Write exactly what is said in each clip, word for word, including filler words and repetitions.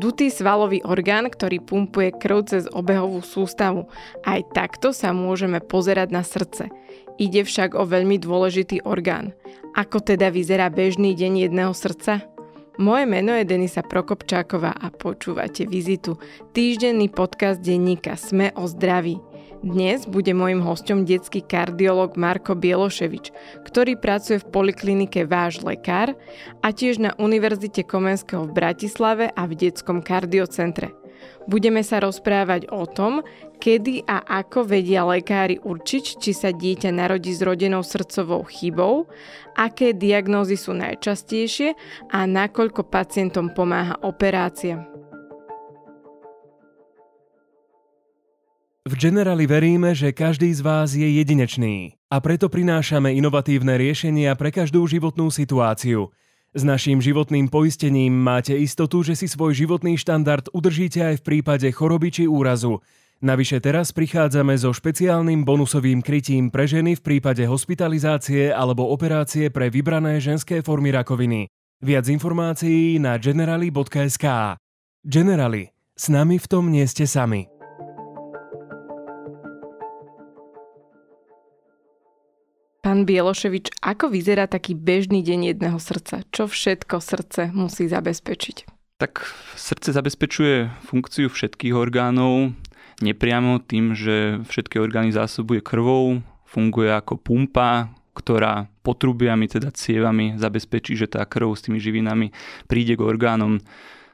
dutý svalový orgán, ktorý pumpuje krv cez obehovú sústavu. Aj takto sa môžeme pozerať na srdce. Ide však o veľmi dôležitý orgán. Ako teda vyzerá bežný deň jedného srdca? Moje meno je Denisa Prokopčáková a počúvate Vizitu, týždenný podcast denníka Sme o zdraví. Dnes bude mojím hosťom detský kardiológ Marko Bieloševič, ktorý pracuje v poliklinike Váš lekár a tiež na Univerzite Komenského v Bratislave a v detskom kardiocentre. Budeme sa rozprávať o tom, kedy a ako vedia lekári určiť, či sa dieťa narodí s rodenou srdcovou chybou, aké diagnózy sú najčastejšie a nakoľko pacientom pomáha operácia. V Generali veríme, že každý z vás je jedinečný a preto prinášame inovatívne riešenia pre každú životnú situáciu. S naším životným poistením máte istotu, že si svoj životný štandard udržíte aj v prípade choroby či úrazu. Navyše teraz prichádzame so špeciálnym bonusovým krytím pre ženy v prípade hospitalizácie alebo operácie pre vybrané ženské formy rakoviny. Viac informácií na generali bodka es ká. Generali, s nami v tom nie ste sami. Pán Bieloševič, ako vyzerá taký bežný deň jedného srdca? Čo všetko srdce musí zabezpečiť? Tak srdce zabezpečuje funkciu všetkých orgánov, nepriamo tým, že všetky orgány zásobuje krvou, funguje ako pumpa, ktorá potrubiami, teda cievami, zabezpečí, že tá krv s tými živinami príde k orgánom.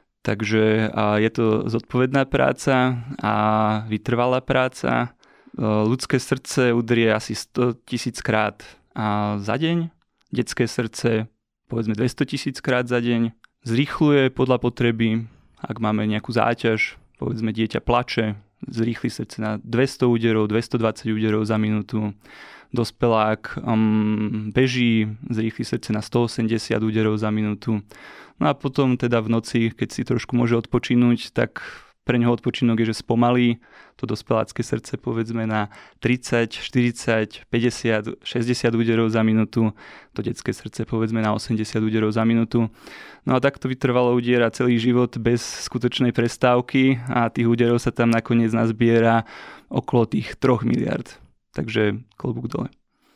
Takže je to zodpovedná práca a vytrvalá práca. Ľudské srdce udrie asi sto tisíc krát za deň, detské srdce povedzme dvestotisíc krát za deň, zrýchľuje podľa potreby, ak máme nejakú záťaž, povedzme dieťa plače, zrýchli srdce na dvesto úderov, dvestodvadsať úderov za minútu, dospelák um, beží, zrýchli srdce na stoosemdesiat úderov za minútu. No a potom teda v noci, keď si trošku môže odpočinúť, tak pre neho odpočinok je, že spomalí to dospelácké srdce povedzme na tridsať, štyridsať, päťdesiat, šesťdesiat úderov za minútu, to detské srdce povedzme na osemdesiat úderov za minútu. No a takto vytrvalo udiera celý život bez skutočnej prestávky a tých úderov sa tam nakoniec nazbiera okolo tých troch miliárd. Takže klobúk dole.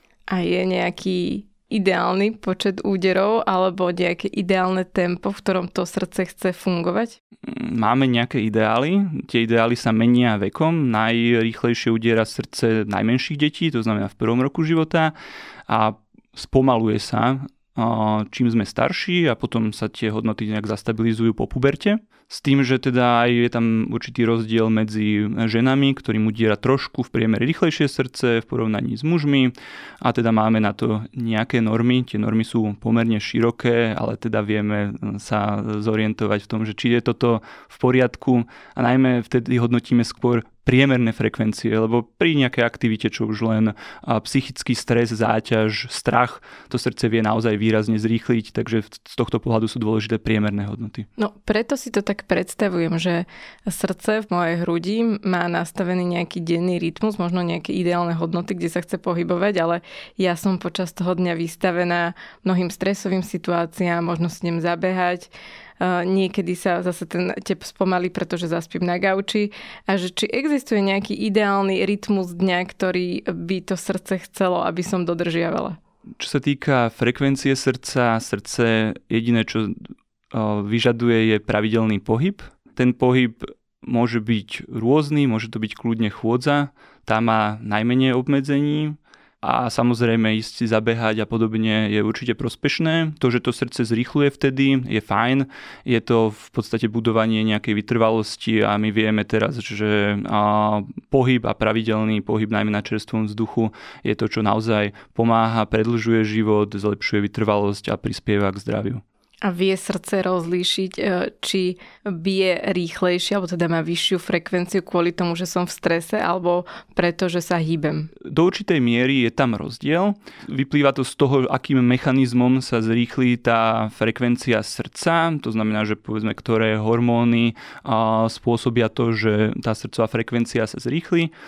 A je nejaký ideálny počet úderov alebo nejaké ideálne tempo, v ktorom to srdce chce fungovať? Máme nejaké ideály. Tie ideály sa menia vekom. Najrýchlejšie udiera srdce najmenších detí, to znamená v prvom roku života a spomaluje sa čím sme starší a potom sa tie hodnoty nejak zastabilizujú po puberte. S tým, že teda aj je tam určitý rozdiel medzi ženami, ktorým udiera trošku v priemere rýchlejšie srdce v porovnaní s mužmi a teda máme na to nejaké normy. Tie normy sú pomerne široké, ale teda vieme sa zorientovať v tom, že či je toto v poriadku a najmä vtedy hodnotíme skôr priemerné frekvencie, lebo pri nejakej aktivite, čo už len psychický stres, záťaž, strach, to srdce vie naozaj výrazne zrýchliť, takže z tohto pohľadu sú dôležité priemerné hodnoty. No preto si to tak predstavujem, že srdce v mojej hrudi má nastavený nejaký denný rytmus, možno nejaké ideálne hodnoty, kde sa chce pohybovať, ale ja som počas toho dňa vystavená mnohým stresovým situáciám, možno si idem zabehať, Uh, niekedy sa zase ten tep spomalí, pretože zaspím na gauči a že či existuje nejaký ideálny rytmus dňa, ktorý by to srdce chcelo, aby som dodržiavala. Čo sa týka frekvencie srdca, srdce jediné, čo uh, vyžaduje, je pravidelný pohyb. Ten pohyb môže byť rôzny, môže to byť kľudne chôdza, tá má najmenej obmedzení. A samozrejme ísť si zabehať a podobne je určite prospešné. To, že to srdce zrýchluje vtedy, je fajn. Je to v podstate budovanie nejakej vytrvalosti a my vieme teraz, že pohyb a pravidelný pohyb najmä na čerstvom vzduchu je to, čo naozaj pomáha, predĺžuje život, zlepšuje vytrvalosť a prispieva k zdraviu. A vie srdce rozlíšiť, či bije rýchlejšie, alebo teda má vyššiu frekvenciu kvôli tomu, že som v strese, alebo preto, že sa hýbem? Do určitej miery je tam rozdiel. Vyplýva to z toho, akým mechanizmom sa zrýchli tá frekvencia srdca. To znamená, že povedzme, ktoré hormóny spôsobia to, že tá srdcová frekvencia sa zrýchli.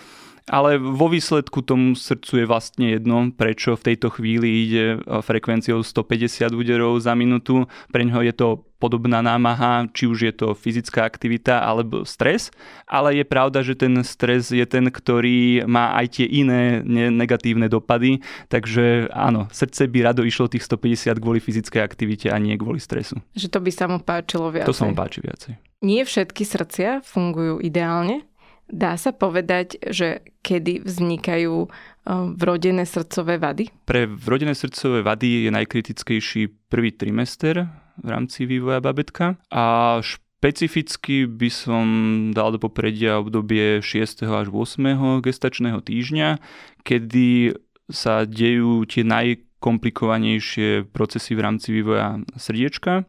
Ale vo výsledku tomu srdcu je vlastne jedno, prečo v tejto chvíli ide frekvenciou stopäťdesiat úderov za minútu. Pre ňoho je to podobná námaha, či už je to fyzická aktivita alebo stres, ale je pravda, že ten stres je ten, ktorý má aj tie iné negatívne dopady, takže áno, srdce by rado išlo tých stopäťdesiat kvôli fyzickej aktivite a nie kvôli stresu. Že to by sa mu páčilo viacej. To sa mu páči viacej. Nie všetky srdcia fungujú ideálne. Dá sa povedať, že kedy vznikajú vrodené srdcové vady? Pre vrodené srdcové vady je najkritickejší prvý trimester v rámci vývoja bábätka a špecificky by som dal do popredia obdobie šiesteho až ôsmeho gestačného týždňa, kedy sa dejú tie najkomplikovanejšie procesy v rámci vývoja srdiečka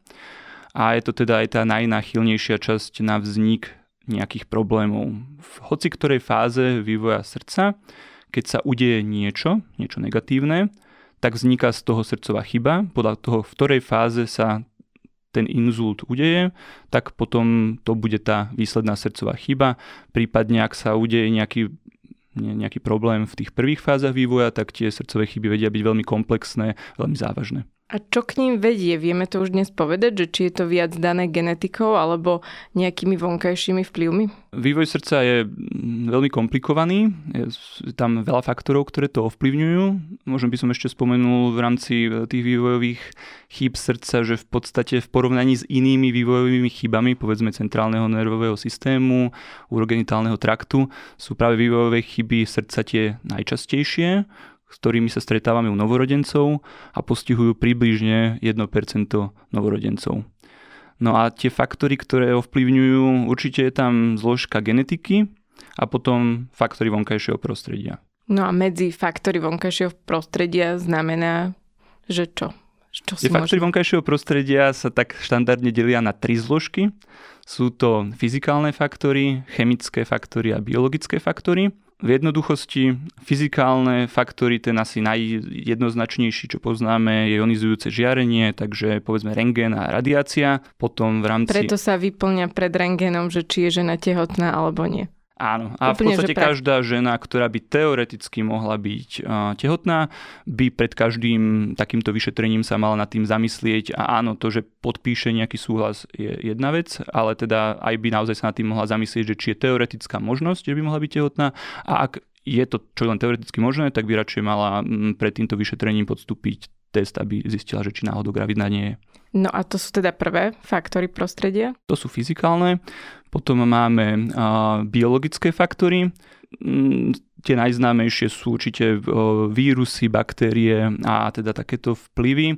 a je to teda aj tá najnáchylnejšia časť na vznik nejakých problémov. V hoci ktorej fáze vývoja srdca, keď sa udeje niečo, niečo negatívne, tak vzniká z toho srdcová chyba. Podľa toho, v ktorej fáze sa ten inzult udeje, tak potom to bude tá výsledná srdcová chyba. Prípadne, ak sa udeje nejaký, nejaký problém v tých prvých fázach vývoja, tak tie srdcové chyby vedia byť veľmi komplexné, veľmi závažné. A čo k ním vedie? Vieme to už dnes povedať, že či je to viac dané genetikou alebo nejakými vonkajšími vplyvmi? Vývoj srdca je veľmi komplikovaný. Je tam veľa faktorov, ktoré to ovplyvňujú. Možno by som ešte spomenul v rámci tých vývojových chýb srdca, že v podstate v porovnaní s inými vývojovými chybami, povedzme centrálneho nervového systému, urogenitálneho traktu, sú práve vývojové chyby srdca tie najčastejšie, s ktorými sa stretávame u novorodencov a postihujú približne jedno percento novorodencov. No a tie faktory, ktoré ovplyvňujú, určite je tam zložka genetiky a potom faktory vonkajšieho prostredia. No a medzi faktory vonkajšieho prostredia znamená, že čo? čo tie faktory môžeme... vonkajšieho prostredia sa tak štandardne delia na tri zložky. Sú to fyzikálne faktory, chemické faktory a biologické faktory. V jednoduchosti fyzikálne faktory, ten asi najjednoznačnejší, čo poznáme, je ionizujúce žiarenie, takže povedzme rentgen a radiácia. Potom v rámci... Preto sa vyplňa pred rentgenom, že či je žena tehotná alebo nie. Áno, a Úplne, v podstate pra... každá žena, ktorá by teoreticky mohla byť uh, tehotná, by pred každým takýmto vyšetrením sa mala nad tým zamyslieť a áno, to, že podpíše nejaký súhlas je jedna vec, ale teda aj by naozaj sa nad tým mohla zamyslieť, že či je teoretická možnosť, že by mohla byť tehotná a ak je to čo len teoreticky možné, tak by radšej mala pred týmto vyšetrením podstúpiť test, aby zistila, že či náhodou gravidná nie je. No a to sú teda prvé faktory prostredia? To sú fyzikálne. Potom máme uh, biologické faktory. Mm, tie najznámejšie sú určite uh, vírusy, baktérie a teda takéto vplyvy.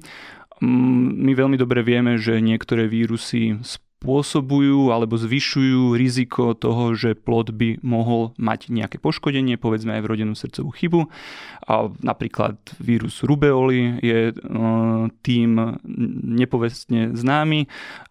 Mm, my veľmi dobre vieme, že niektoré vírusy spôsobujú alebo zvyšujú riziko toho, že plod by mohol mať nejaké poškodenie, povedzme aj vrodenú srdcovú chybu. A napríklad vírus rubeoly je tým nepovestne známy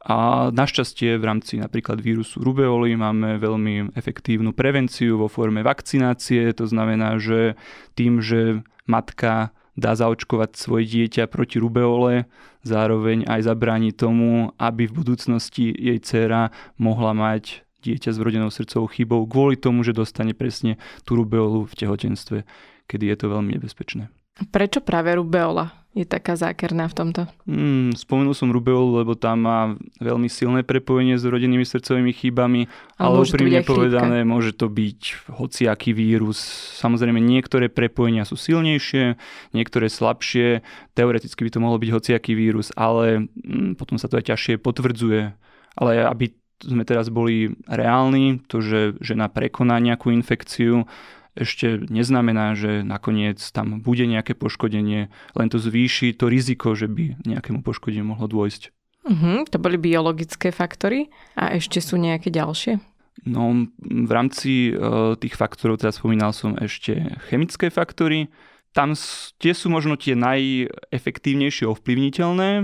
a našťastie v rámci napríklad vírusu rubeoly máme veľmi efektívnu prevenciu vo forme vakcinácie. To znamená, že tým, že matka dá zaočkovať svoje dieťa proti rubeole, zároveň aj zabráni tomu, aby v budúcnosti jej dcéra mohla mať dieťa s vrodenou srdcovou chybou kvôli tomu, že dostane presne tú rubeolu v tehotenstve, kedy je to veľmi nebezpečné. Prečo práve rubeola je taká zákerná v tomto? Hmm, spomenul som rubeolu, lebo tam má veľmi silné prepojenie s vrodenými srdcovými chybami, ale úprimne povedané, môže to byť hociaký vírus. Samozrejme, niektoré prepojenia sú silnejšie, niektoré slabšie. Teoreticky by to mohol byť hociaký vírus, ale hmm, potom sa to aj ťažšie potvrdzuje. Ale aby sme teraz boli reálni, to, že žena prekoná nejakú infekciu, ešte neznamená, že nakoniec tam bude nejaké poškodenie, len to zvýši to riziko, že by nejakému poškodeniu mohlo dôjsť. Uh-huh, to boli biologické faktory a ešte sú nejaké ďalšie? No, v rámci uh, tých faktorov, teda spomínal som ešte chemické faktory. Tam tie sú možno tie najefektívnejšie ovplyvniteľné,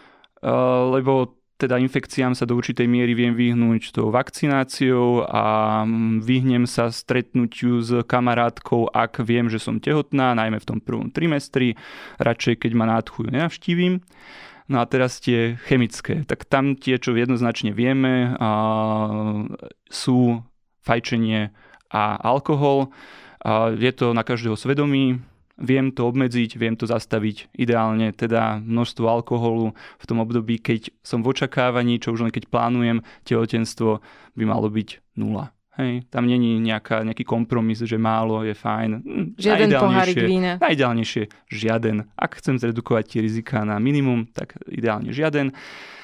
uh, lebo teda infekciám sa do určitej miery viem vyhnúť tou vakcináciou a vyhnem sa stretnutiu s kamarátkou, ak viem, že som tehotná, najmä v tom prvom trimestri. Radšej, keď ma nádchu, nenavštívim. No a teraz tie chemické. Tak tam tie, čo jednoznačne vieme, sú fajčenie a alkohol. A je to na každého svedomí, viem to obmedziť, viem to zastaviť. Ideálne teda množstvo alkoholu v tom období, keď som v očakávaní, čo už len keď plánujem tehotenstvo, by malo byť nula. Hej, tam není nejaká, nejaký kompromis, že málo je fajn. Žiaden pohárik vína. Najideálnejšie žiaden. Ak chcem zredukovať tie riziká na minimum, tak ideálne žiaden.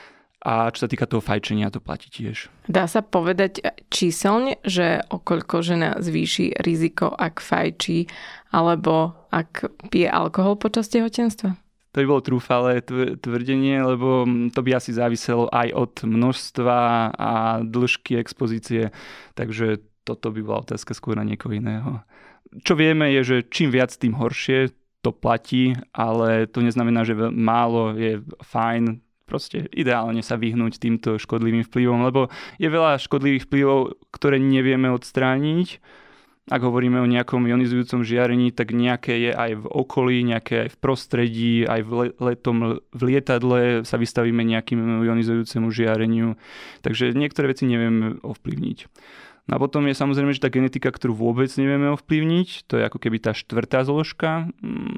A čo sa týka toho fajčenia, to platí tiež. Dá sa povedať číselne, že o koľko žena zvýši riziko, ak fajčí, alebo ak pije alkohol počas tehotenstva? To by bolo trúfalé tvrdenie, lebo to by asi záviselo aj od množstva a dĺžky expozície, takže toto by bola otázka skôr na niekoho iného. Čo vieme je, že čím viac, tým horšie, to platí, ale to neznamená, že málo je fajn. Proste ideálne sa vyhnúť týmto škodlivým vplyvom, lebo je veľa škodlivých vplyvov, ktoré nevieme odstrániť. Ak hovoríme o nejakom ionizujúcom žiarení, tak nejaké je aj v okolí, nejaké aj v prostredí, aj v letom v lietadle sa vystavíme nejakým ionizujúcemu žiareniu. Takže niektoré veci nevieme ovplyvniť. No a potom je samozrejme, že tá genetika, ktorú vôbec nevieme ovplyvniť, to je ako keby tá štvrtá zložka,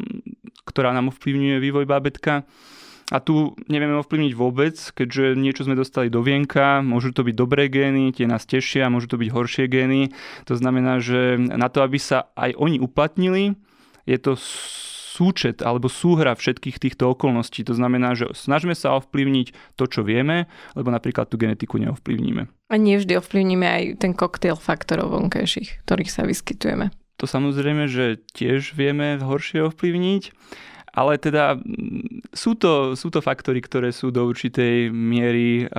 ktorá nám ovplyvňuje vývoj bábätka. A tu nevieme ovplyvniť vôbec, keďže niečo sme dostali do vienka, môžu to byť dobré gény, tie nás tešia, môžu to byť horšie gény. To znamená, že na to, aby sa aj oni uplatnili, je to súčet alebo súhra všetkých týchto okolností. To znamená, že snažíme sa ovplyvniť to, čo vieme, lebo napríklad tú genetiku neovplyvníme. A nie vždy ovplyvníme aj ten koktail faktorov vonkajších, ktorých sa vyskytujeme. To samozrejme, že tiež vieme horšie ovplyvniť. Ale teda sú to, sú to faktory, ktoré sú do určitej miery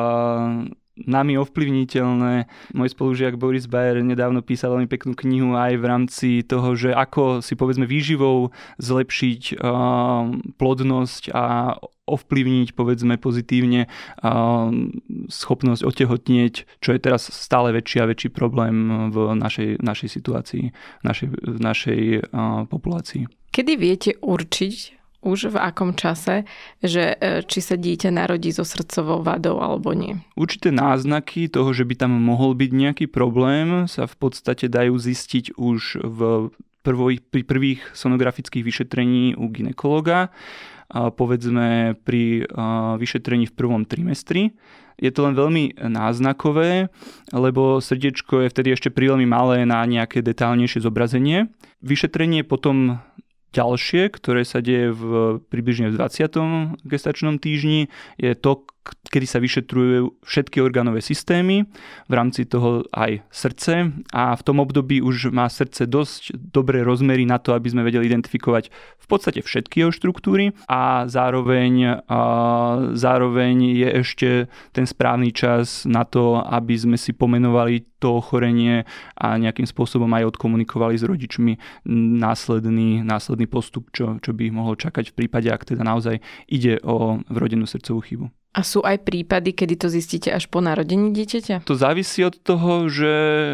uh, nami ovplyvniteľné. Môj spolužiak Boris Bayer nedávno písal veľmi peknú knihu aj v rámci toho, že ako si povedzme výživou zlepšiť uh, plodnosť a ovplyvniť povedzme pozitívne uh, schopnosť otehotnieť, čo je teraz stále väčší a väčší problém v našej, našej situácii, v našej, v našej uh, populácii. Kedy viete určiť už v akom čase, že či sa dieťa narodí so srdcovou vadou alebo nie? Určité náznaky toho, že by tam mohol byť nejaký problém, sa v podstate dajú zistiť už v prvých, pri prvých sonografických vyšetrení u gynekologa, a povedzme pri vyšetrení v prvom trimestri. Je to len veľmi náznakové, lebo srdiečko je vtedy ešte príliš malé na nejaké detálnejšie zobrazenie. Vyšetrenie potom ďalšie, ktoré sa deje v približne v dvadsiatom gestačnom týždni, je to, kedy sa vyšetrujú všetky orgánové systémy, v rámci toho aj srdce, a v tom období už má srdce dosť dobré rozmery na to, aby sme vedeli identifikovať v podstate všetky jeho štruktúry, a zároveň, a zároveň je ešte ten správny čas na to, aby sme si pomenovali to ochorenie a nejakým spôsobom aj odkomunikovali s rodičmi následný, následný postup, čo, čo by ich mohlo čakať v prípade, ak teda naozaj ide o vrodenú srdcovú chybu. A sú aj prípady, kedy to zistíte až po narodení dieťaťa? To závisí od toho, že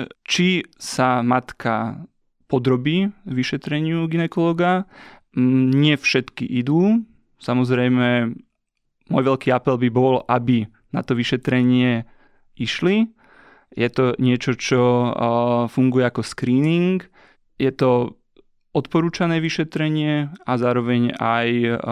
či sa matka podrobí vyšetreniu gynekologa. Nie všetky idú. Samozrejme, môj veľký apel by bol, aby na to vyšetrenie išli. Je to niečo, čo funguje ako screening. Je to odporúčané vyšetrenie a zároveň aj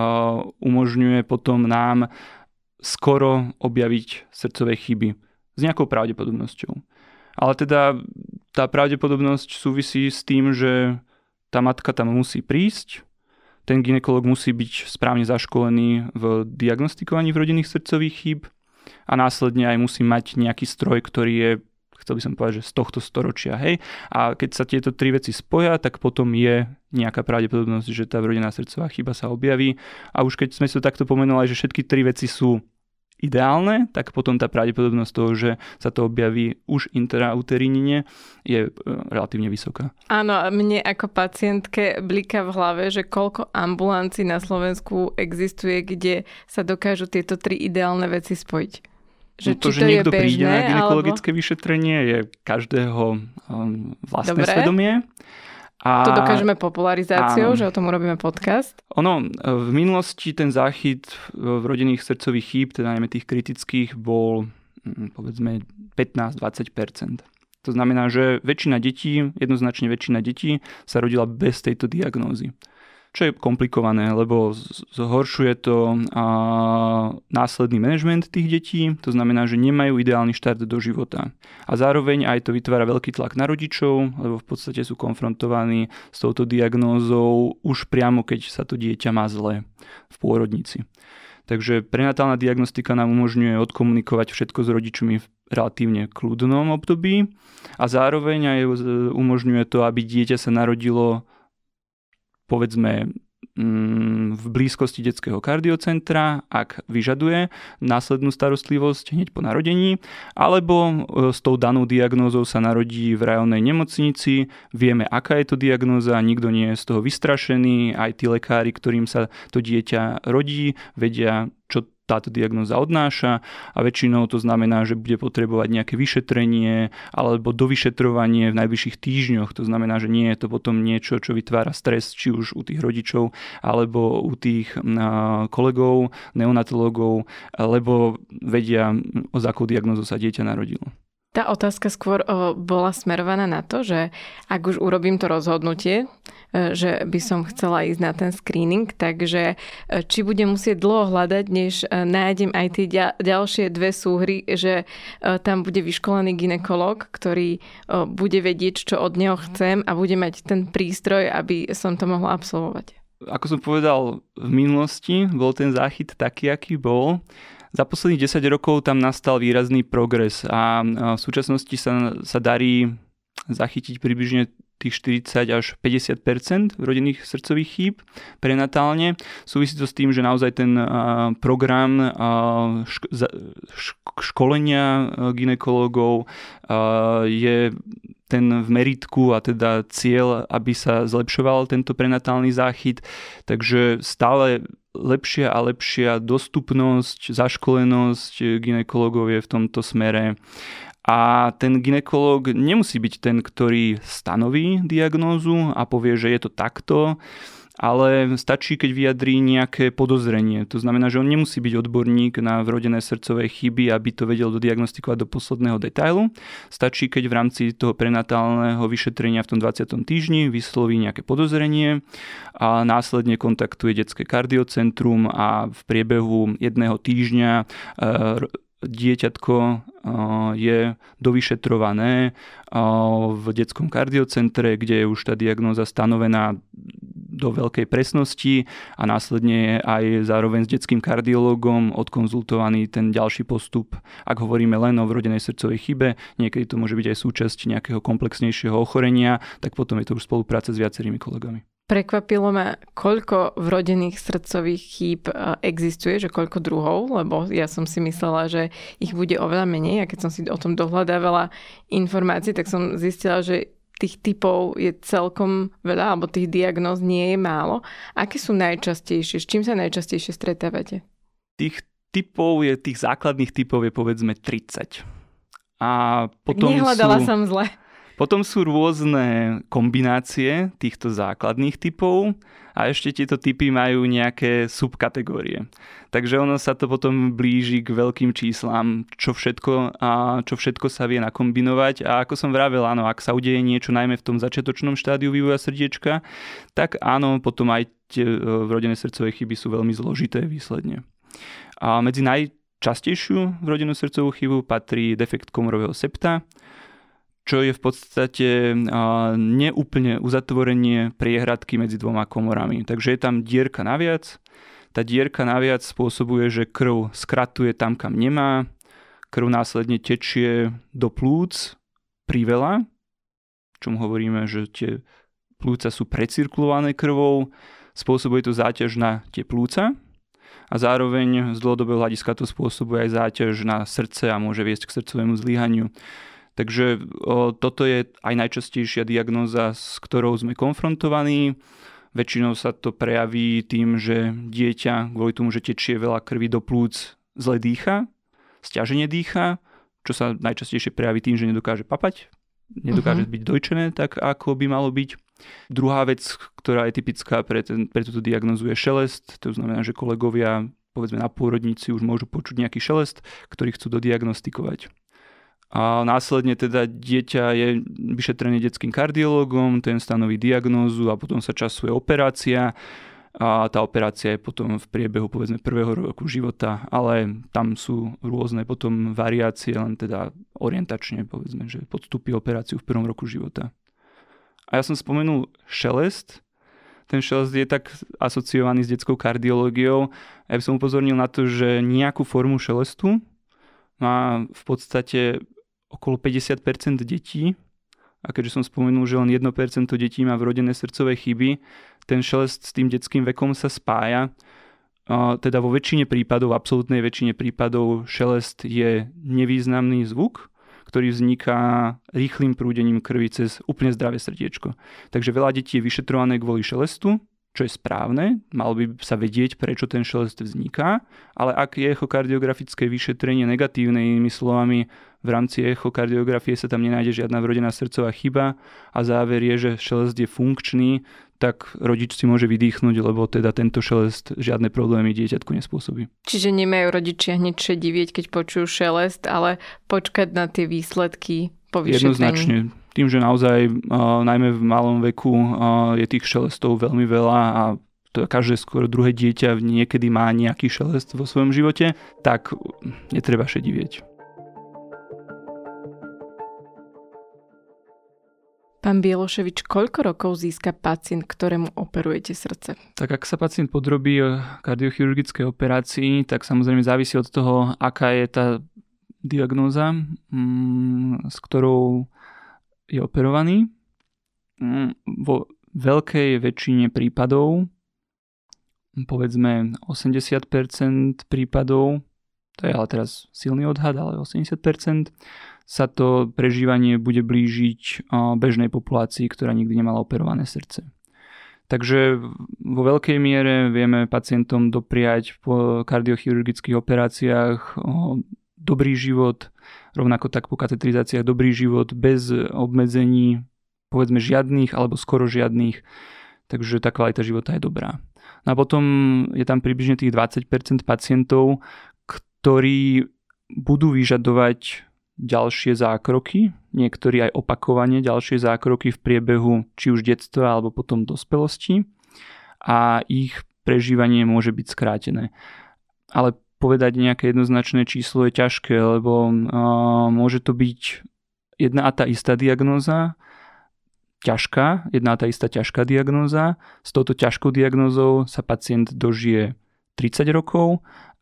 umožňuje potom nám skoro objaviť srdcové chyby s nejakou pravdepodobnosťou. Ale teda tá pravdepodobnosť súvisí s tým, že tá matka tam musí prísť, ten gynekolog musí byť správne zaškolený v diagnostikovaní vrodených srdcových chýb a následne aj musí mať nejaký stroj, ktorý je, chcel by som povedať, že z tohto storočia. Hej? A keď sa tieto tri veci spoja, tak potom je nejaká pravdepodobnosť, že tá vrodená srdcová chyba sa objaví. A už keď sme si to takto pomenovali, že všetky tri veci sú ideálne, tak potom tá pravdepodobnosť toho, že sa to objaví už intrauterínne, je relatívne vysoká. Áno, mne ako pacientke bliká v hlave, že koľko ambulancií na Slovensku existuje, kde sa dokážu tieto tri ideálne veci spojiť. Že no to, že to niekto bežné, príde na gynekologické alebo... vyšetrenie, je každého um, vlastné Dobre. svedomie. A to dokážeme popularizáciou, áno. Že o tom urobíme podcast. Ono, v minulosti ten záchyt vrodených srdcových chýb, teda najmä tých kritických, bol povedzme pätnásť až dvadsať percent. To znamená, že väčšina detí, jednoznačne väčšina detí sa rodila bez tejto diagnózy. Čo je komplikované, lebo zhoršuje to a, následný manažment tých detí, to znamená, že nemajú ideálny štart do života. A zároveň aj to vytvára veľký tlak na rodičov, lebo v podstate sú konfrontovaní s touto diagnózou už priamo, keď sa to dieťa má zle v pôrodnici. Takže prenatálna diagnostika nám umožňuje odkomunikovať všetko s rodičmi v relatívne kľudnom období a zároveň aj umožňuje to, aby dieťa sa narodilo povedzme v blízkosti detského kardiocentra, ak vyžaduje následnú starostlivosť hneď po narodení, alebo s tou danou diagnózou sa narodí v rajónnej nemocnici, vieme, aká je to diagnóza, nikto nie je z toho vystrašený, aj tí lekári, ktorým sa to dieťa rodí, vedia, čo táto diagnóza odnáša a väčšinou to znamená, že bude potrebovať nejaké vyšetrenie alebo dovyšetrovanie v najbližších týždňoch. To znamená, že nie je to potom niečo, čo vytvára stres či už u tých rodičov alebo u tých kolegov, neonatológov, lebo vedia, o za akou diagnózou sa dieťa narodilo. Tá otázka skôr o, bola smerovaná na to, že ak už urobím to rozhodnutie, že by som chcela ísť na ten screening, takže či budem musieť dlho hľadať, než nájdem aj tie ďalšie dve súhry, že tam bude vyškolený gynekolog, ktorý bude vedieť, čo od neho chcem a bude mať ten prístroj, aby som to mohla absolvovať. Ako som povedal, v minulosti bol ten záchyt taký, aký bol. Za posledných desať rokov tam nastal výrazný progres a v súčasnosti sa, sa darí zachytiť približne tých štyridsať až päťdesiat percent vrodených srdcových chýb prenatálne. Súvisí to s tým, že naozaj ten program školenia gynekológov je ten v meritku a teda cieľ, aby sa zlepšoval tento prenatálny záchyt. Takže stále lepšia a lepšia dostupnosť, zaškolenosť gynekológov je v tomto smere. A ten gynekológ nemusí byť ten, ktorý stanoví diagnózu a povie, že je to takto, ale stačí, keď vyjadrí nejaké podozrenie. To znamená, že on nemusí byť odborník na vrodené srdcové chyby, aby to vedel dodiagnostikovať do posledného detailu. Stačí, keď v rámci toho prenatálneho vyšetrenia v tom dvadsiatom týždni vysloví nejaké podozrenie a následne kontaktuje detské kardiocentrum a v priebehu jedného týždňa dieťatko je dovyšetrované v detskom kardiocentre, kde je už tá diagnóza stanovená do veľkej presnosti a následne je aj zároveň s detským kardiológom odkonzultovaný ten ďalší postup. Ak hovoríme len o vrodenej srdcovej chybe, niekedy to môže byť aj súčasť nejakého komplexnejšieho ochorenia, tak potom je to už spolupráca s viacerými kolegami. Prekvapilo ma, koľko vrodených srdcových chýb existuje, že koľko druhov, lebo ja som si myslela, že ich bude oveľa menej a keď som si o tom dohľadávala informácií, tak som zistila, že tých typov je celkom veľa, alebo tých diagnóz nie je málo. Aké sú najčastejšie? S čím sa najčastejšie stretávate? Tých typov je, tých základných typov je povedzme tridsať. A potom nehľadala sú... som zle. Potom sú rôzne kombinácie týchto základných typov a ešte tieto typy majú nejaké subkategórie. Takže ono sa to potom blíži k veľkým číslám, čo všetko, a čo všetko sa vie nakombinovať. A ako som vravel, áno, ak sa udeje niečo najmä v tom začiatočnom štádiu vývoja srdiečka, tak áno, potom aj tie vrodené srdcové chyby sú veľmi zložité výsledne. A medzi najčastejšiu vrodenú srdcovú chybu patrí defekt komorového septa, čo je v podstate neúplne uzatvorenie priehradky medzi dvoma komorami. Takže je tam dierka naviac. Tá dierka naviac spôsobuje, že krv skratuje tam, kam nemá. Krv následne tečie do plúc priveľa, čomu hovoríme, že tie plúca sú precirkulované krvou. Spôsobuje to záťaž na tie plúca a zároveň z dlhodobého hľadiska to spôsobuje aj záťaž na srdce a môže viesť k srdcovému zlyhaniu. Takže o, toto je aj najčastejšia diagnóza, s ktorou sme konfrontovaní. Väčšinou sa to prejaví tým, že dieťa kvôli tomu, že tečie veľa krvi do plúc, zle dýcha, sťažene dýcha, čo sa najčastejšie prejaví tým, že nedokáže papať, nedokáže uh-huh. byť dojčené tak, ako by malo byť. Druhá vec, ktorá je typická pre, ten, pre túto diagnózu je šelest. To znamená, že kolegovia povedzme na pôrodnici už môžu počuť nejaký šelest, ktorý chcú dodiagnostikovať. A následne teda dieťa je vyšetrené detským kardiológom, ten stanoví diagnózu a potom sa časuje operácia. A tá operácia je potom v priebehu povedzme prvého roku života, ale tam sú rôzne potom variácie, len teda orientačne povedzme, že podstúpi operáciu v prvom roku života. A ja som spomenul šelest. Ten šelest je tak asociovaný s detskou kardiológiou. Ja by som upozornil na to, že nejakú formu šelestu má v podstate okolo päťdesiat percent detí. A keďže som spomenul, že len jedno percento detí má vrodené srdcové chyby, ten šelest s tým detským vekom sa spája. Teda vo väčšine prípadov, v absolútnej väčšine prípadov šelest je nevýznamný zvuk, ktorý vzniká rýchlym prúdením krvi cez úplne zdravé srdiečko. Takže veľa detí je vyšetrované kvôli šelestu, čo je správne, malo by sa vedieť, prečo ten šelest vzniká, ale ak je echokardiografické vyšetrenie negatívne, inými slovami, v rámci echokardiografie sa tam nenájde žiadna vrodená srdcová chyba a záver je, že šelest je funkčný, tak rodič si môže vydýchnuť, lebo teda tento šelest žiadne problémy dieťatku nespôsobí. Čiže nemajú rodičia hneď šedivieť, keď počujú šelest, ale počkať na tie výsledky po vyšetrení. Jednoznačne. Tým, že naozaj uh, najmä v malom veku uh, je tých šelestov veľmi veľa a to každé skoro druhé dieťa niekedy má nejaký šelest vo svojom živote, tak netreba šedivieť. Pán Bieloševič, koľko rokov získa pacient, ktorému operujete srdce? Tak ak sa pacient podrobí kardiochirurgickej operácii, tak samozrejme závisí od toho, aká je tá diagnóza, s ktorou je operovaný. Vo veľkej väčšine prípadov, povedzme osemdesiat percent prípadov, to je ale teraz silný odhad, ale osemdesiat percent, sa to prežívanie bude blížiť bežnej populácii, ktorá nikdy nemala operované srdce. Takže vo veľkej miere vieme pacientom dopriať po kardiochirurgických operáciách dobrý život, rovnako tak po katetrizáciách dobrý život bez obmedzení, povedzme žiadnych alebo skoro žiadnych, takže tá kvalita života je dobrá. No a potom je tam približne tých dvadsať percent pacientov, ktorí budú vyžadovať ďalšie zákroky, niektorí aj opakovane ďalšie zákroky v priebehu či už detstva alebo potom dospelosti a ich prežívanie môže byť skrátené. Ale povedať nejaké jednoznačné číslo je ťažké, lebo uh, môže to byť jedna a tá istá diagnóza, ťažká, jedna a tá istá ťažká diagnóza. S touto ťažkou diagnózou sa pacient dožije tridsať rokov,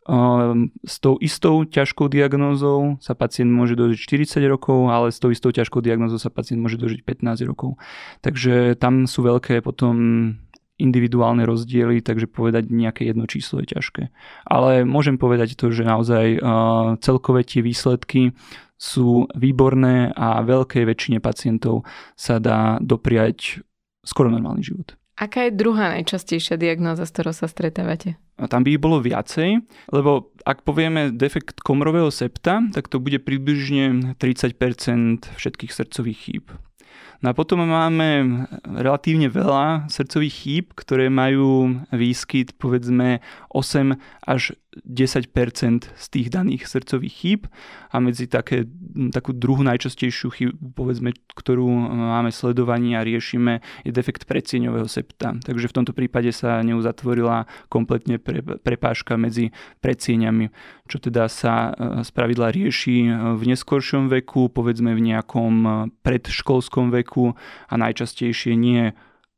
s tou istou ťažkou diagnózou sa pacient môže dožiť štyridsať rokov, ale s tou istou ťažkou diagnózou sa pacient môže dožiť pätnásť rokov. Takže tam sú veľké potom individuálne rozdiely, takže povedať nejaké jedno číslo je ťažké. Ale môžem povedať to, že naozaj celkové tie výsledky sú výborné a veľkej väčšine pacientov sa dá dopriať skoro normálny život. Aká je druhá najčastejšia diagnóza, s ktorou sa stretávate? A tam by ich bolo viacej, lebo ak povieme defekt komorového septa, tak to bude približne tridsať percent všetkých srdcových chýb. No a potom máme relatívne veľa srdcových chýb, ktoré majú výskyt povedzme osem až desať percent z tých daných srdcových chýb a medzi také, takú druhú najčastejšiu chybu, povedzme, ktorú máme sledovanie a riešime, je defekt predsieňového septa. Takže v tomto prípade sa neuzatvorila kompletne pre, prepážka medzi predsieňami, čo teda sa spravidla rieši v neskoršom veku, povedzme v nejakom predškolskom veku a najčastejšie nie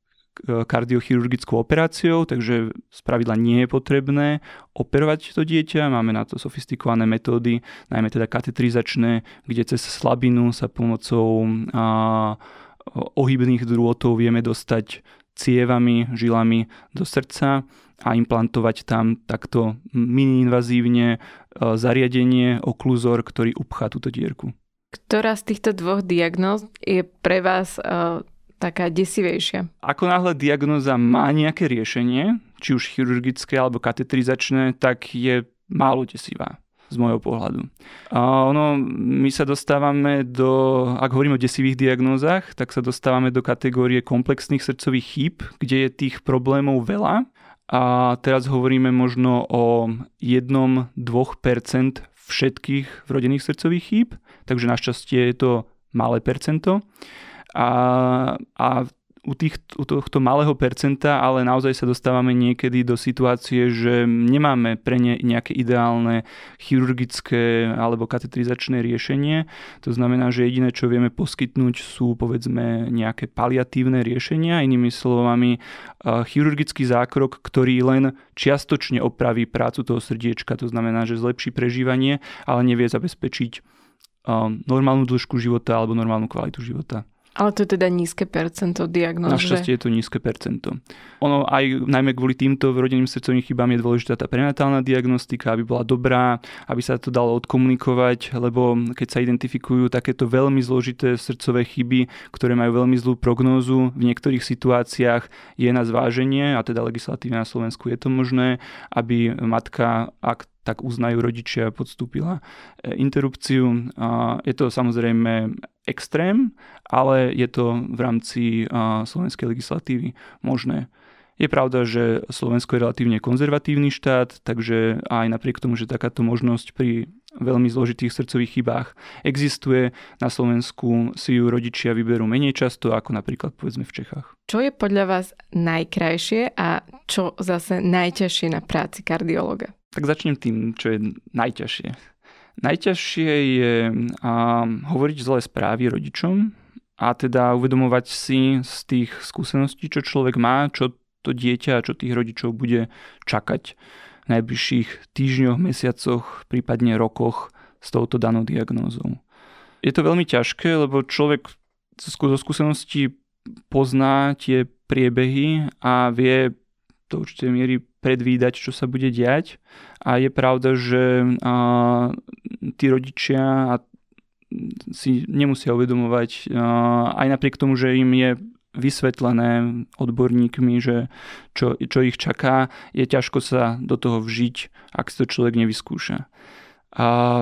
kardiochirurgickou operáciou, takže spravidla nie je potrebné operovať to dieťa. Máme na to sofistikované metódy, najmä teda katetrizačné, kde cez slabinu sa pomocou a, ohybných drôtov vieme dostať cievami, žilami do srdca a implantovať tam takto mini-invazívne zariadenie, okluzor, ktorý upchá túto dierku. Ktorá z týchto dvoch diagnóz je pre vás uh... taká desivejšia? Ako náhle diagnóza má nejaké riešenie, či už chirurgické alebo katetrizačné, tak je málo desivá z môjho pohľadu. A ono, my sa dostávame do, ak hovorím o desivých diagnózach, tak sa dostávame do kategórie komplexných srdcových chýb, kde je tých problémov veľa. A teraz hovoríme možno o jednom až dvoch percent všetkých vrodených srdcových chýb, takže našťastie je to malé percento. A, a u, tých, u tohto malého percenta ale naozaj sa dostávame niekedy do situácie, že nemáme pre ne nejaké ideálne chirurgické alebo katetrizačné riešenie. To znamená, že jediné, čo vieme poskytnúť, sú povedzme nejaké paliatívne riešenia. Inými slovami, chirurgický zákrok, ktorý len čiastočne opraví prácu toho srdiečka. To znamená, že zlepší prežívanie, ale nevie zabezpečiť normálnu dĺžku života alebo normálnu kvalitu života. Ale to je teda nízke percento diagnóz. Našťastie je to nízke percento. Ono aj najmä kvôli týmto vrodeným srdcovým chybám je dôležitá tá prenatálna diagnostika, aby bola dobrá, aby sa to dalo odkomunikovať, lebo keď sa identifikujú takéto veľmi zložité srdcové chyby, ktoré majú veľmi zlú prognózu, v niektorých situáciách je na zváženie, a teda legislatívne na Slovensku je to možné, aby matka, ak tak uznajú rodičia, podstúpila interrupciu. Je to samozrejme extrém, ale je to v rámci slovenskej legislatívy možné. Je pravda, že Slovensko je relatívne konzervatívny štát, takže aj napriek tomu, že takáto možnosť pri veľmi zložitých srdcových chybách existuje, na Slovensku si ju rodičia vyberú menej často ako napríklad povedzme v Čechách. Čo je podľa vás najkrajšie a čo zase najťažšie na práci kardiológa? Tak začnem tým, čo je najťažšie. Najťažšie je um, hovoriť zlé správy rodičom a teda uvedomovať si z tých skúseností, čo človek má, čo to dieťa a čo tých rodičov bude čakať v najbližších týždňoch, mesiacoch, prípadne rokoch s touto danou diagnózou. Je to veľmi ťažké, lebo človek zo skúseností pozná tie priebehy a vie do určitej miery predvídať, čo sa bude diať. A je pravda, že a, tí rodičia a, si nemusia uvedomovať, a, aj napriek tomu, že im je vysvetlené odborníkmi, že čo, čo ich čaká, je ťažko sa do toho vžiť, ak si to človek nevyskúša. A,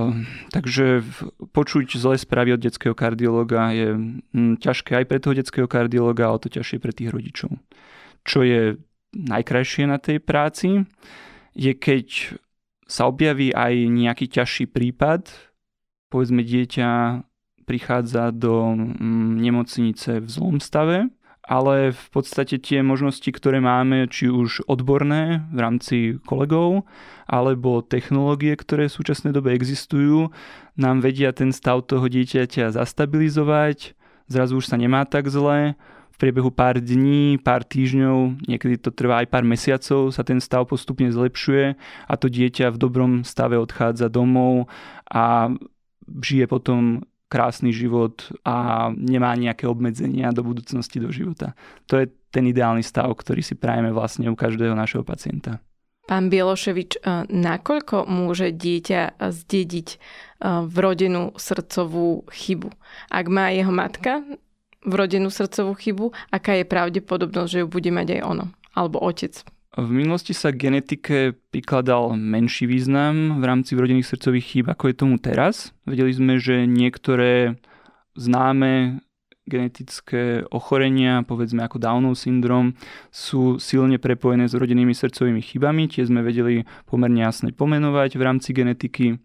takže počuť zlé správy od detského kardiológa je m, ťažké aj pre toho detského kardiológa, ale to ťažšie pre tých rodičov. Čo je najkrajšie na tej práci, je keď sa objaví aj nejaký ťažší prípad, povedzme dieťa prichádza do mm, nemocnice v zlom stave, ale v podstate tie možnosti, ktoré máme, či už odborné v rámci kolegov, alebo technológie, ktoré v súčasnej dobe existujú, nám vedia ten stav toho dieťaťa zastabilizovať, zrazu už sa nemá tak zle. V priebehu pár dní, pár týždňov, niekedy to trvá aj pár mesiacov, sa ten stav postupne zlepšuje a to dieťa v dobrom stave odchádza domov a žije potom krásny život a nemá nejaké obmedzenia do budúcnosti, do života. To je ten ideálny stav, ktorý si prajeme vlastne u každého našeho pacienta. Pán Bieloševič, nakoľko môže dieťa zdediť vrodenú srdcovú chybu? Ak má jeho matka vrodenú srdcovú chybu, aká je pravdepodobnosť, že ju bude mať aj ono, alebo otec? V minulosti sa genetike prikladal menší význam v rámci vrodených srdcových chýb, ako je tomu teraz. Vedeli sme, že niektoré známe genetické ochorenia, povedzme ako Downov syndrom, sú silne prepojené s vrodenými srdcovými chybami. Tie sme vedeli pomerne jasne pomenovať v rámci genetiky.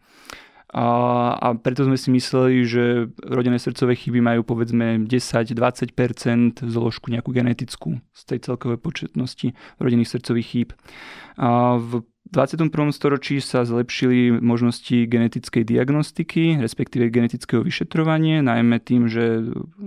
A, a preto sme si mysleli, že rodené srdcové chyby majú povedzme desať až dvadsať percent zložku nejakú genetickú z tej celkovej početnosti rodených srdcových chýb. A v dvadsiatom prvom storočí sa zlepšili možnosti genetickej diagnostiky, respektíve genetického vyšetrovania, najmä tým, že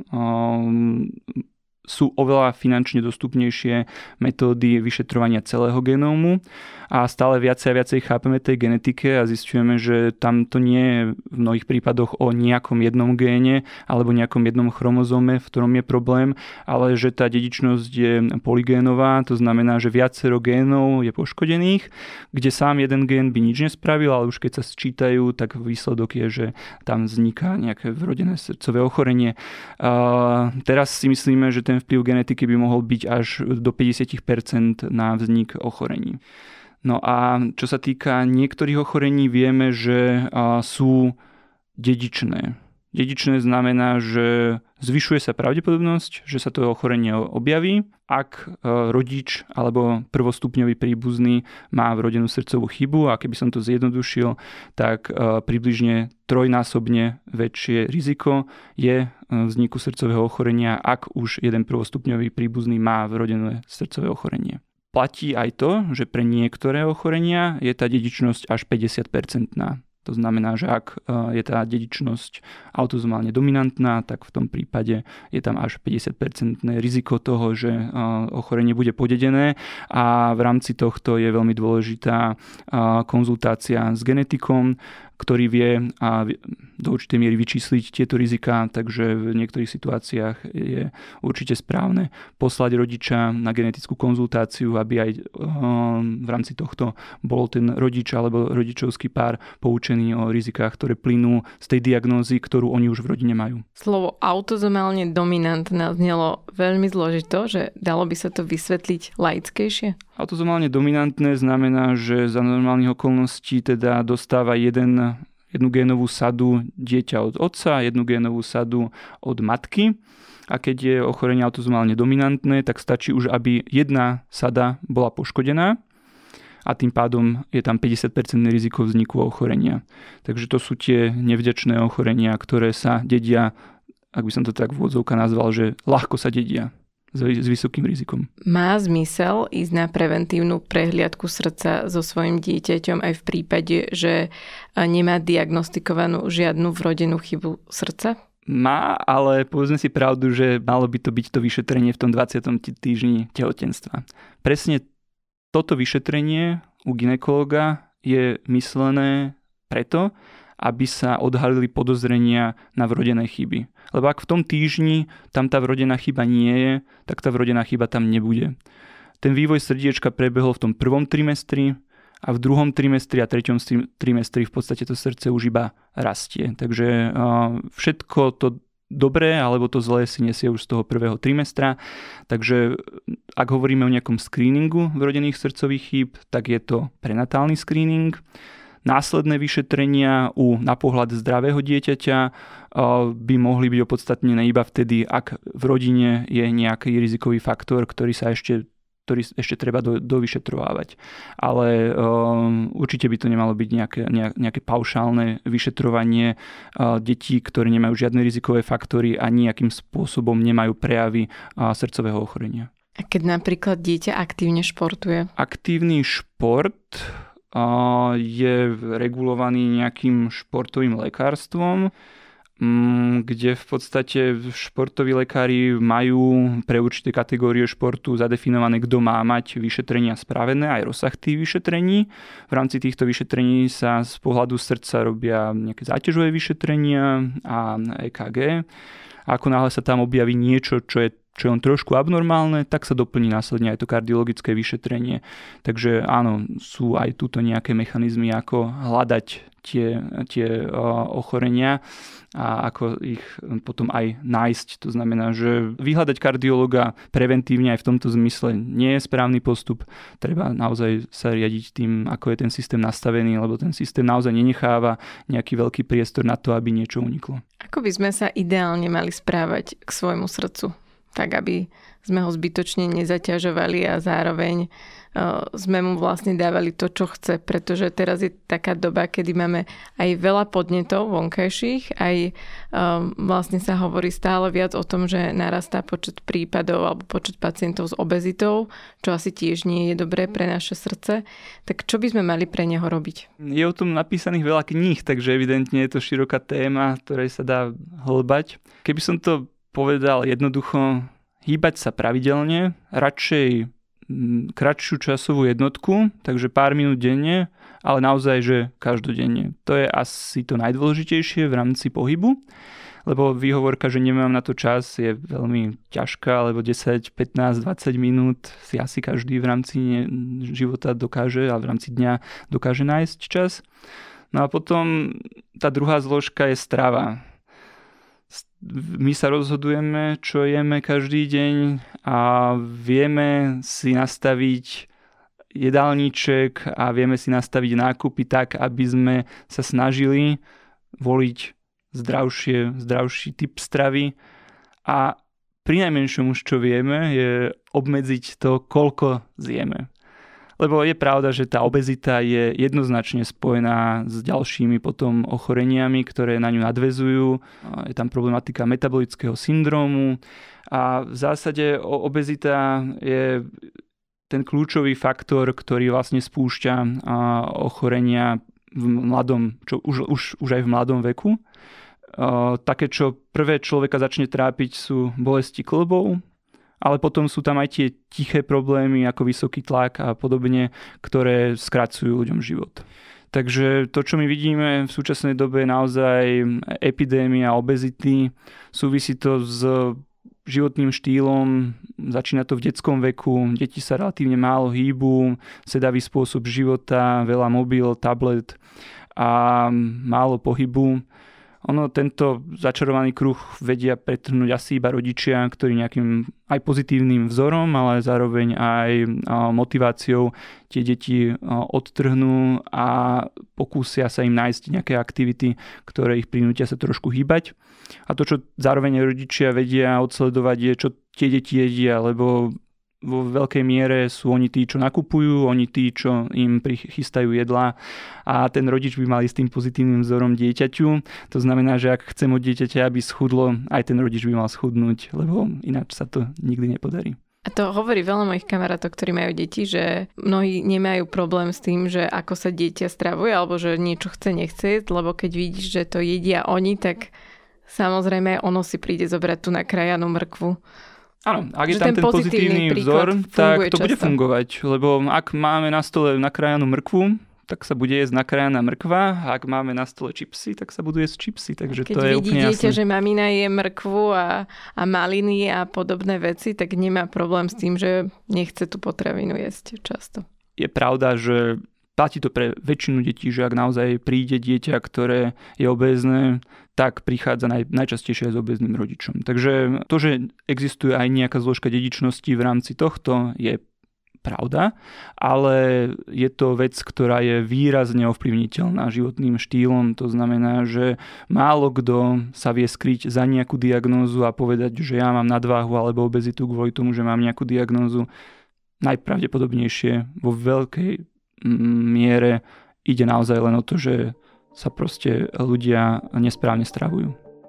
um, sú oveľa finančne dostupnejšie metódy vyšetrovania celého genómu a stále viacej a viacej chápeme tej genetike a zisťujeme, že tam to nie je v mnohých prípadoch o nejakom jednom géne alebo nejakom jednom chromozóme, v ktorom je problém, ale že tá dedičnosť je polygénová, to znamená, že viacero génov je poškodených, kde sám jeden gén by nič nespravil, ale už keď sa sčítajú, tak výsledok je, že tam vzniká nejaké vrodené srdcové ochorenie. A teraz si myslíme, že ten ten vplyv genetiky by mohol byť až do päťdesiat percent na vznik ochorení. No a čo sa týka niektorých ochorení, vieme, že sú dedičné. Dedičné znamená, že zvyšuje sa pravdepodobnosť, že sa to ochorenie objaví, ak rodič alebo prvostupňový príbuzný má vrodenú srdcovú chybu, a keby som to zjednodušil, tak približne trojnásobne väčšie riziko je vzniku srdcového ochorenia, ak už jeden prvostupňový príbuzný má vrodené srdcové ochorenie. Platí aj to, že pre niektoré ochorenia je tá dedičnosť až päťdesiat percent. To znamená, že ak je tá dedičnosť autozomálne dominantná, tak v tom prípade je tam až päťdesiat percent riziko toho, že ochorenie bude podedené, a v rámci tohto je veľmi dôležitá konzultácia s genetikom, ktorý vie a do určitej miery vyčísliť tieto riziká, takže v niektorých situáciách je určite správne poslať rodiča na genetickú konzultáciu, aby aj v rámci tohto bol ten rodič alebo rodičovský pár poučený o rizikách, ktoré plynú z tej diagnózy, ktorú oni už v rodine majú. Slovo autozomálne dominantné znelo veľmi zložito, že dalo by sa to vysvetliť laickejšie? Autozomálne dominantné znamená, že za normálnych okolností teda dostáva jeden, jednu génovú sadu dieťa od otca, jednu génovú sadu od matky. A keď je ochorenie autozomálne dominantné, tak stačí už, aby jedna sada bola poškodená, a tým pádom je tam päťdesiat percent riziko vzniku ochorenia. Takže to sú tie nevďačné ochorenia, ktoré sa dedia, ak by som to tak v úvodzovkách nazval, že ľahko sa dedia s vysokým rizikom. Má zmysel ísť na preventívnu prehliadku srdca so svojím dieťaťom aj v prípade, že nemá diagnostikovanú žiadnu vrodenú chybu srdca? Má, ale povedzme si pravdu, že malo by to byť to vyšetrenie v tom dvadsiatom týždni tehotenstva. Presne toto vyšetrenie u gynekologa je myslené preto, aby sa odhalili podozrenia na vrodené chyby. Lebo ak v tom týždni tam tá vrodená chyba nie je, tak tá vrodená chyba tam nebude. Ten vývoj srdiečka prebehol v tom prvom trimestri a v druhom trimestri a treťom trimestri v podstate to srdce už iba rastie. Takže všetko to dobré alebo to zlé si nesie už z toho prvého trimestra. Takže ak hovoríme o nejakom screeningu vrodených srdcových chýb, tak je to prenatálny screening. Následné vyšetrenia u na pohľad zdravého dieťaťa by mohli byť opodstatnené iba vtedy, ak v rodine je nejaký rizikový faktor, ktorý sa ešte, ktorý ešte treba do, dovyšetrovávať. Ale um, určite by to nemalo byť nejaké, nejaké paušálne vyšetrovanie uh, detí, ktoré nemajú žiadne rizikové faktory a nejakým spôsobom nemajú prejavy uh, srdcového ochorenia. A keď napríklad dieťa aktívne športuje? Aktívny šport je regulovaný nejakým športovým lekárstvom, kde v podstate športoví lekári majú pre určité kategórie športu zadefinované, kto má mať vyšetrenia spravené, aj rozsah tých vyšetrení. V rámci týchto vyšetrení sa z pohľadu srdca robia nejaké záťažové vyšetrenia a é ká gé. A ako náhle sa tam objaví niečo, čo je čo je on trošku abnormálne, tak sa doplní následne aj to kardiologické vyšetrenie. Takže áno, sú aj tuto nejaké mechanizmy, ako hľadať tie, tie ochorenia a ako ich potom aj nájsť. To znamená, že vyhľadať kardiologa preventívne aj v tomto zmysle nie je správny postup. Treba naozaj sa riadiť tým, ako je ten systém nastavený, lebo ten systém naozaj nenecháva nejaký veľký priestor na to, aby niečo uniklo. Ako by sme sa ideálne mali správať k svojmu srdcu? Tak, aby sme ho zbytočne nezaťažovali a zároveň uh, sme mu vlastne dávali to, čo chce. Pretože teraz je taká doba, kedy máme aj veľa podnetov vonkajších, aj um, vlastne sa hovorí stále viac o tom, že narastá počet prípadov alebo počet pacientov s obezitou, čo asi tiež nie je dobré pre naše srdce. Tak čo by sme mali pre neho robiť? Je o tom napísaných veľa kníh, takže evidentne je to široká téma, ktorej sa dá hlbať. Keby som to povedal jednoducho, hýbať sa pravidelne, radšej kratšiu časovú jednotku, takže pár minút denne, ale naozaj, že každodenne. To je asi to najdôležitejšie v rámci pohybu, lebo výhovorka, že nemám na to čas, je veľmi ťažká, lebo desať, pätnásť, dvadsať minút si asi každý v rámci života dokáže, a v rámci dňa dokáže nájsť čas. No a potom tá druhá zložka je strava. My sa rozhodujeme, čo jeme každý deň a vieme si nastaviť jedálniček a vieme si nastaviť nákupy tak, aby sme sa snažili voliť zdravšie, zdravší typ stravy a pri najmenšom už čo vieme je obmedziť to, koľko zjeme. Lebo je pravda, že tá obezita je jednoznačne spojená s ďalšími potom ochoreniami, ktoré na ňu nadväzujú. Je tam problematika metabolického syndrómu a v zásade obezita je ten kľúčový faktor, ktorý vlastne spúšťa ochorenia v mladom, čo už, už, už aj v mladom veku. Také, čo prvé človeka začne trápiť, sú bolesti kĺbov, ale potom sú tam aj tie tiché problémy ako vysoký tlak a podobne, ktoré skracujú ľuďom život. Takže to, čo my vidíme v súčasnej dobe, je naozaj epidémia obezity. Súvisí to s životným štýlom, začína to v detskom veku, deti sa relatívne málo hýbu, sedavý spôsob života, veľa mobil, tablet a málo pohybu. Ono, tento začarovaný kruh vedia pretrhnúť asi iba rodičia, ktorí nejakým aj pozitívnym vzorom, ale zároveň aj motiváciou tie deti odtrhnú a pokúsia sa im nájsť nejaké aktivity, ktoré ich prinútia sa trošku hýbať. A to, čo zároveň rodičia vedia odsledovať, je, čo tie deti jedia, lebo vo veľkej miere sú oni tí, čo nakupujú, oni tí, čo im prichystajú jedlá a ten rodič by mal ísť tým pozitívnym vzorom dieťaťu. To znamená, že ak chcem od dieťaťa, aby schudlo, aj ten rodič by mal schudnúť, lebo ináč sa to nikdy nepodarí. A to hovorí veľa mojich kamarátov, ktorí majú deti, že mnohí nemajú problém s tým, že ako sa dieťa stravuje, alebo že niečo chce, nechce, lebo keď vidíš, že to jedia oni, tak samozrejme ono si príde zobrať tú nakrájanú mrkvu. Áno, ak je tam ten, ten pozitívny vzor, tak to často bude fungovať, lebo ak máme na stole nakrájanú mrkvu, tak sa bude jesť nakrájaná mrkva, a ak máme na stole čipsy, tak sa budú jesť čipsy, takže keď to je úplne jasné. Keď vidíte, že mamina je mrkvu a, a maliny a podobné veci, tak nemá problém s tým, že nechce tú potravinu jesť často. Je pravda, že platí to pre väčšinu detí, že ak naozaj príde dieťa, ktoré je obézne, tak prichádza naj, najčastejšie s obézným rodičom. Takže to, že existuje aj nejaká zložka dedičnosti v rámci tohto, je pravda, ale je to vec, ktorá je výrazne ovplyvniteľná životným štýlom. To znamená, že málo kto sa vie skryť za nejakú diagnózu a povedať, že ja mám nadváhu alebo obezitu kvôli tomu, že mám nejakú diagnózu. Najpravdepodobnejšie vo veľkej miere ide naozaj len o to, že sa proste ľudia nesprávne stravujú.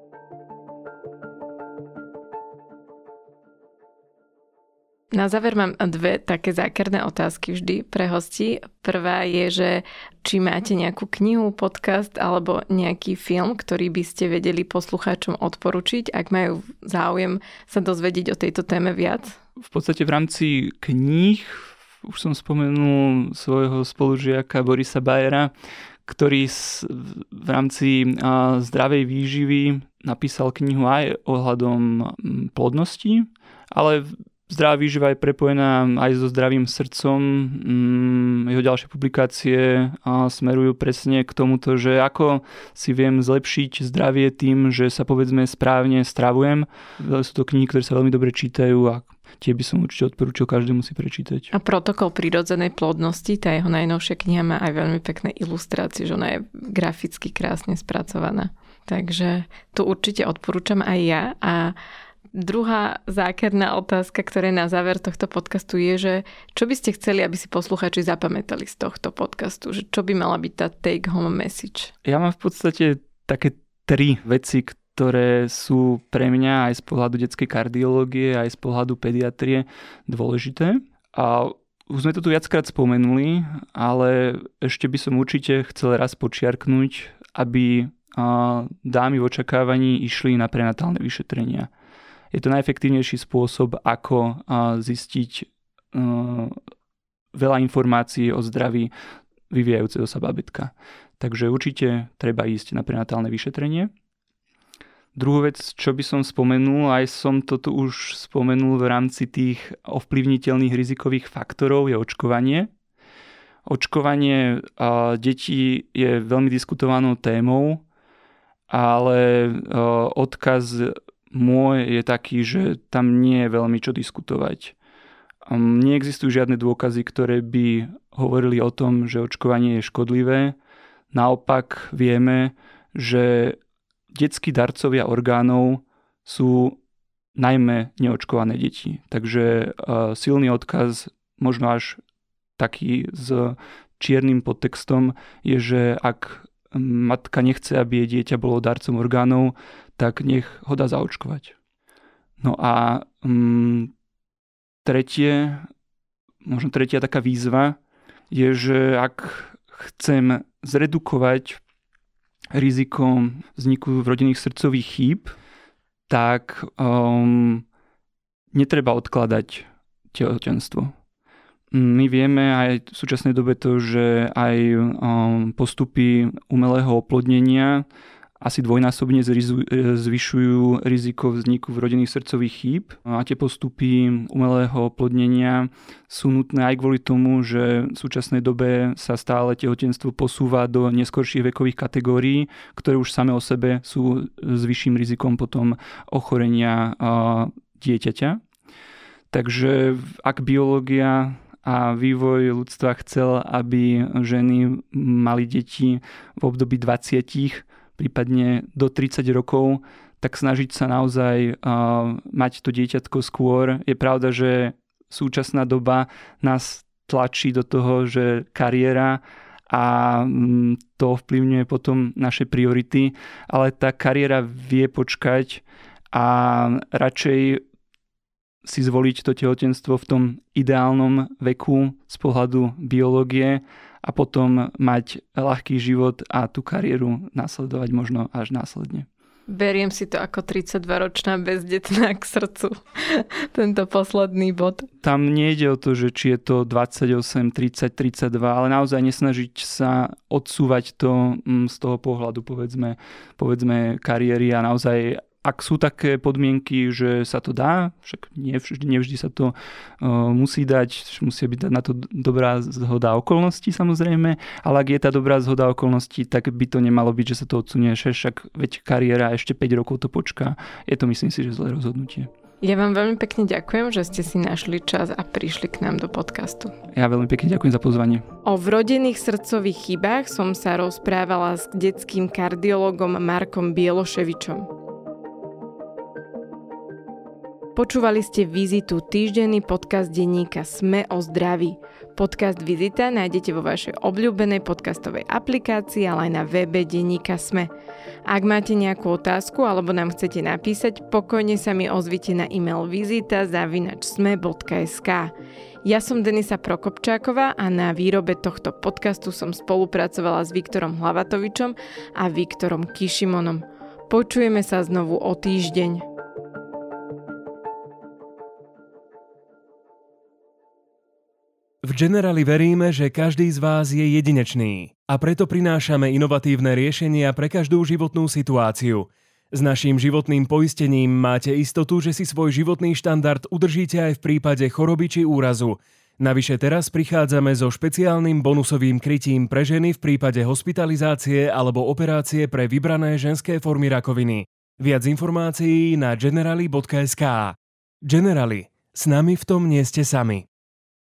Na záver mám dve také zákerné otázky vždy pre hostí. Prvá je, že či máte nejakú knihu, podcast alebo nejaký film, ktorý by ste vedeli poslucháčom odporučiť, ak majú záujem sa dozvedieť o tejto téme viac? V podstate v rámci kníh už som spomenul svojho spolužiaka Borisa Bajera, ktorý v rámci zdravej výživy napísal knihu aj ohľadom plodnosti, ale zdravá výživa je prepojená aj so zdravým srdcom. Jeho ďalšie publikácie smerujú presne k tomuto, že ako si viem zlepšiť zdravie tým, že sa povedzme správne stravujem. Sú to knihy, ktoré sa veľmi dobre čítajú a tie by som určite odporúčil každému si prečítať. A Protokol prirodzenej plodnosti, tá jeho najnovšia kniha má aj veľmi pekné ilustrácie, že ona je graficky krásne spracovaná. Takže tu určite odporúčam aj ja. A druhá zákerná otázka, ktorá je na záver tohto podcastu je, že čo by ste chceli, aby si posluchači zapamätali z tohto podcastu? Že čo by mala byť tá take home message? Ja mám v podstate také tri veci, ktoré sú pre mňa aj z pohľadu detskej kardiológie, aj z pohľadu pediatrie dôležité. A už sme to tu viackrát spomenuli, ale ešte by som určite chcel raz počiarknúť, aby dámy v očakávaní išli na prenatálne vyšetrenia. Je to najefektívnejší spôsob, ako zistiť veľa informácií o zdraví vyvíjajúceho sa bábätka. Takže určite treba ísť na prenatálne vyšetrenie. Druhú vec, čo by som spomenul, aj som to tu už spomenul v rámci tých ovplyvniteľných rizikových faktorov, je očkovanie. Očkovanie detí je veľmi diskutovanou témou, ale odkaz môj je taký, že tam nie je veľmi čo diskutovať. Neexistujú žiadne dôkazy, ktoré by hovorili o tom, že očkovanie je škodlivé. Naopak vieme, že detskí darcovia orgánov sú najmä neočkované deti. Takže uh, silný odkaz, možno až taký s čiernym podtextom, je, že ak matka nechce, aby jej dieťa bolo darcom orgánov, tak nech ho dá zaočkovať. No a um, tretie, možno tretia taká výzva je, že ak chcem zredukovať riziko vzniku rodinných srdcových chýb, tak um, netreba odkladať tehotenstvo. My vieme aj v súčasnej dobe to, že aj um, postupy umelého oplodnenia asi dvojnásobne zvyšujú riziko vzniku rodinných srdcových chýb. A tie postupy umelého oplodnenia sú nutné aj kvôli tomu, že v súčasnej dobe sa stále tehotenstvo posúva do neskorších vekových kategórií, ktoré už same o sebe sú s vyšším rizikom potom ochorenia dieťaťa. Takže ak biológia a vývoj ľudstva chcel, aby ženy mali deti v období dvadsať, prípadne do tridsať rokov, tak snažiť sa naozaj uh, mať to dieťatko skôr. Je pravda, že súčasná doba nás tlačí do toho, že kariéra a um, to ovplyvňuje potom naše priority, ale tá kariéra vie počkať a radšej si zvoliť to tehotenstvo v tom ideálnom veku z pohľadu biológie a potom mať ľahký život a tú kariéru nasledovať možno až následne. Beriem si to ako tridsaťdvaročná bezdetná k srdcu, tento posledný bod. Tam nejde o to, že či je to dvadsaťosem, tridsať, tridsaťdva, ale naozaj nesnažiť sa odsúvať to z toho pohľadu, povedzme, povedzme kariéry a naozaj ak sú také podmienky, že sa to dá, však nevždy, nevždy sa to uh, musí dať, musí byť na to dobrá zhoda okolností samozrejme, ale ak je tá dobrá zhoda okolností, tak by to nemalo byť, že sa to odsunie, však veď kariéra ešte päť rokov to počká. Je to, myslím si, že zlé rozhodnutie. Ja vám veľmi pekne ďakujem, že ste si našli čas a prišli k nám do podcastu. Ja veľmi pekne ďakujem za pozvanie. O vrodených srdcových chybách som sa rozprávala s detským kardiologom Markom Bieloševičom. Počúvali ste Vizitu, týždenný podcast denníka Sme o zdraví. Podcast Vizita nájdete vo vašej obľúbenej podcastovej aplikácii, ale aj na webe denníka Sme. Ak máte nejakú otázku alebo nám chcete napísať, pokojne sa mi ozvite na e-mail vizita zavináč sme bodka es ká. Ja som Denisa Prokopčáková a na výrobe tohto podcastu som spolupracovala s Viktorom Hlavatovičom a Viktorom Kišimonom. Počujeme sa znovu o týždeň. V Generali veríme, že každý z vás je jedinečný a preto prinášame inovatívne riešenia pre každú životnú situáciu. S naším životným poistením máte istotu, že si svoj životný štandard udržíte aj v prípade choroby či úrazu. Navyše teraz prichádzame so špeciálnym bonusovým krytím pre ženy v prípade hospitalizácie alebo operácie pre vybrané ženské formy rakoviny. Viac informácií na generali bodka es ká. Generali, s nami v tom nie ste sami.